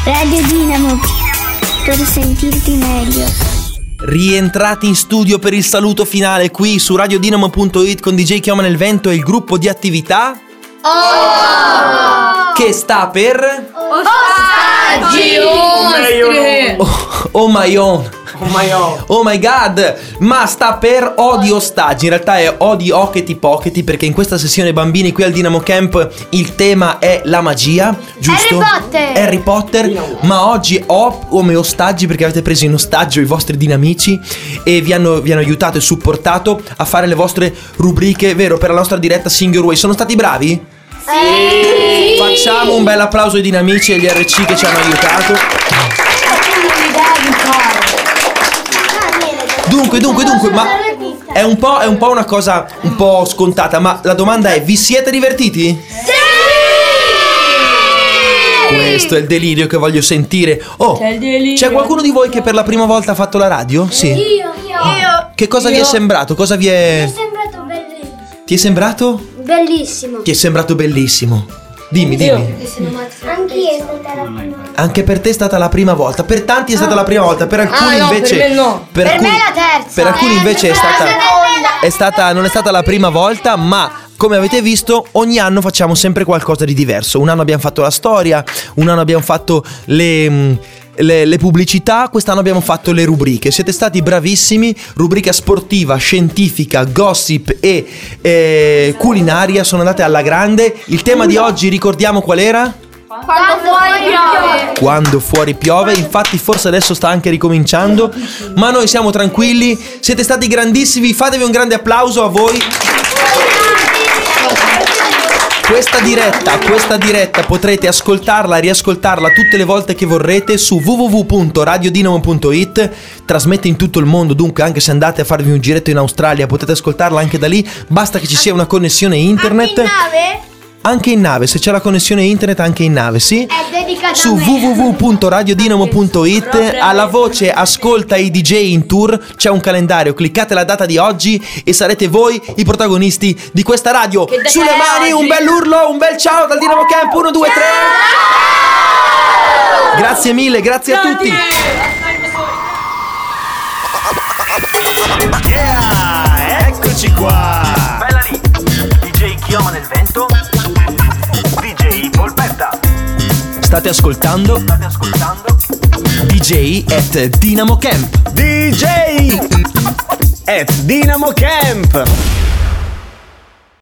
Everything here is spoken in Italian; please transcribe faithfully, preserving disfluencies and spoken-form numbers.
Radio Dinamo, per sentirti meglio. Rientrati in studio per il saluto finale qui su radio dinamo punto it con D J Chioma nel Vento e il gruppo di attività Oh! che sta per Ostaggi Oh, oh my own Oh my, oh. Oh my god, ma sta per Odi Ostaggi. In realtà è Odi Ockety Pockety, perché in questa sessione bambini qui al Dinamo Camp il tema è la magia, giusto? Harry Potter. Harry Potter. Ma oggi ho come ostaggi perché avete preso in ostaggio i vostri dinamici e vi hanno, vi hanno aiutato e supportato a fare le vostre rubriche, vero? Per la nostra diretta Sing Your Way. Sono stati bravi? Sì. Facciamo un bel applauso ai dinamici e agli R C che ci hanno aiutato. Dunque, dunque, dunque, ma è un po', è un po' una cosa un po' scontata, ma la domanda è: vi siete divertiti? Sì! Questo è il delirio che voglio sentire. Oh, C'è il delirio. c'è qualcuno di voi che per la prima volta ha fatto la radio? Sì. Io, io. Che cosa vi è Io. sembrato? Cosa vi Mi è... è sembrato bellissimo. Ti è sembrato? Bellissimo. Ti è sembrato bellissimo. Dimmi, dimmi. Anch'io è stata la prima. Anche per te è stata la prima volta. Per tanti è stata la prima volta. Per alcuni Ah, no, invece per me no. Per, Per alcuni, me è la terza. Per alcuni Eh, invece è per me stata la seconda. È stata non è stata la prima volta, ma come avete visto ogni anno facciamo sempre qualcosa di diverso. Un anno abbiamo fatto la storia, un anno abbiamo fatto le mh, Le, le pubblicità, quest'anno abbiamo fatto le rubriche. Siete stati bravissimi. Rubrica sportiva, scientifica, gossip e eh, culinaria sono andate alla grande. Il tema di oggi, ricordiamo qual era? Quando fuori piove. Quando fuori piove. Infatti forse adesso sta anche ricominciando, ma noi siamo tranquilli. Siete stati grandissimi, fatevi un grande applauso a voi. Questa diretta, questa diretta potrete ascoltarla e riascoltarla tutte le volte che vorrete su w w w punto radio dinamo punto it. Trasmette in tutto il mondo, dunque anche se andate a farvi un giretto in Australia potete ascoltarla anche da lì. Basta che ci sia una connessione internet. Anche in nave? Anche in nave, se c'è la connessione internet anche in nave, sì. È dedicata Su a me. w w w punto radio dinamo punto it. Alla voce ascolta i D J in tour c'è un calendario, cliccate la data di oggi e sarete voi i protagonisti di questa radio. Che Sulle data è mani, oggi? un bel urlo, un bel ciao dal Dinamo Camp. Uno, due, tre. Grazie mille, grazie a tutti. Yeah, eccoci qua. Bella lì. D J Chioma nel Vento. D J Polpetta. State ascoltando State ascoltando D J at Dinamo Camp. D J at Dinamo Camp.